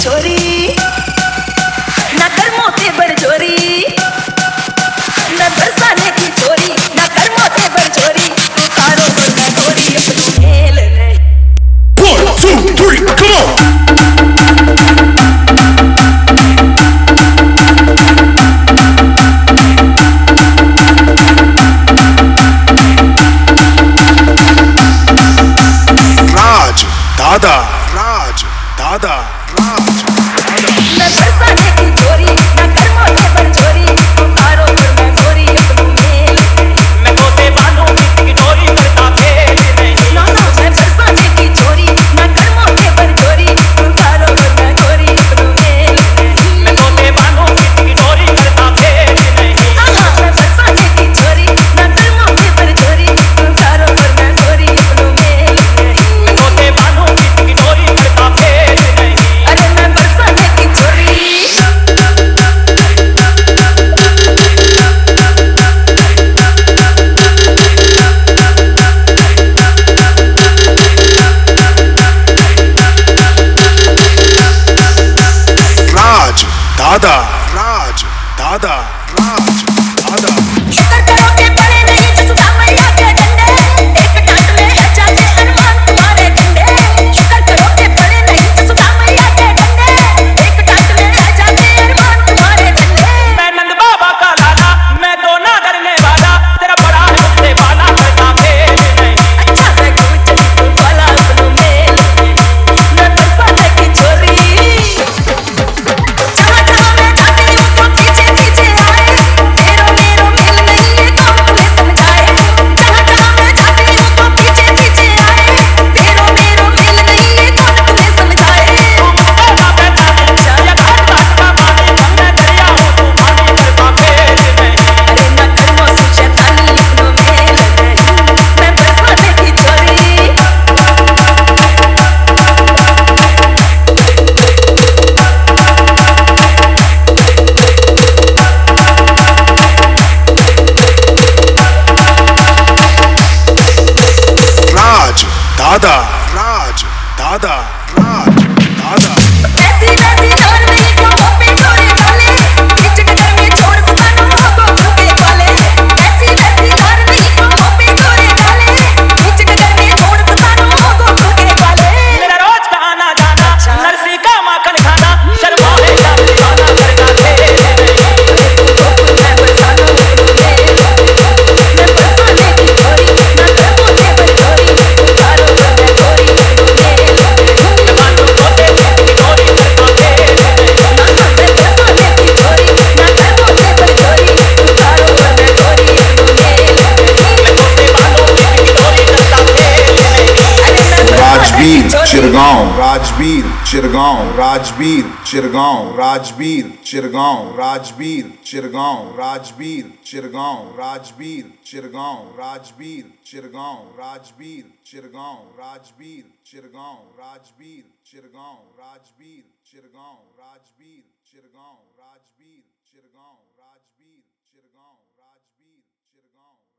छोरी ना कर मोते बर छोरी ना बरसाने की छोरी ना कर मोते बर छोरी तारो बरना छोरी अपनी मेल रे 1 2 3 come on दादा राज दादा राज दादा ना बरसाने की छोरी ना कर मोते बर छोरी तारो बरना छोरी अपनी मेल मैं तो से बांधूं की डोरी करता फेर नहीं ना ना मैं बरसाने की छोरी ना कर मोते बर छोरी तारो बरना छोरी अपनी मेल मैं तो से बांधूं की डोरी करता फेर नहीं आहा मैं बरसाने की छोरी ना कर मोते बर छोरी तारो बरना छोरी अपनी मेल मैं तो से बांधूं की डोरी करता फेर नहीं अरे मैं बरसाने की छोरी राज दादा राज दादा राज दादा शुक्र करो के पड़े नहीं जसुदा मैया के डंडे एक टाट में है जाते हनुमान तुम्हारे झंडे शुक्र करो के पड़े नहीं जसुदा मैया के डंडे एक टाट में है जाते हनुमान तुम्हारे झंडे मैं नंद बाबा का लाला मैं तो ना डरने वाला तेरा बड़ा मुझसे वाला करता फेर नहीं अच्छा मैं कहूं चली तू वाला अपनो मेल मैं बरसाने की छोरी जहाँ जहाँ मैं जाती हूँ तो पीछे पीछे आए तेरो मेरो मेल नहीं ये कौन तुम्हें समझाए जहाँ जहाँ मैं जाती हूँ तो पीछे पीछे आए तेरो मेरो मेल नहीं ये कौन तुम्हें समझाए ना बैठा है या घाट घाट का पानी मैं दरिया हूँ तूफानी करता फेर नहीं अरे ना कर्मों से शैतानी अपनो मेल मैं बरसाने की छोरी राज दादा राज दादा राज दादा ऐसी वैसी नार नहीं खाओ पे तोरे वाले बीच डगर में छोड़ सतानो को खुलके वाले ऐसी वैसी नार नहीं खाओ पे तोरे वाले बीच डगर में छोड़ सतानो को खुलके वाले मेरा रोज का आना जाना नरसी का माखन खाना शर्मा है या खाना करता फेर नहीं मैं बरसानो मैं बरसाने की छोरी ना कर मोते बर छोरी तारो बरना छोरी मेल बांधूं तो से डोरी करता फेर नहीं ना ना मैं बरसाने की छोरी ना कर मोते बर छोरी तारो बरना छोरी मेल मैं तो से बांधूं की डोरी करता फेर नहीं अरे मैं बरसाने की राजवीर छोरी चिरगांव राजवीर चिरगांव राजवीर चिरगांव राजवीर चिरगांव राजवीर चिरगांव राजवीर चिरगांव राजवीर चिरगांव राजवीर चिरगांव राजवीर चिरगांव राजवीर चिरगांव राजवीर चिरगांव राजवीर चिरगांव राजवीर चिरगांव राजवीर चिरगांव राजवीर चिरगांव राजवीर चिरगांव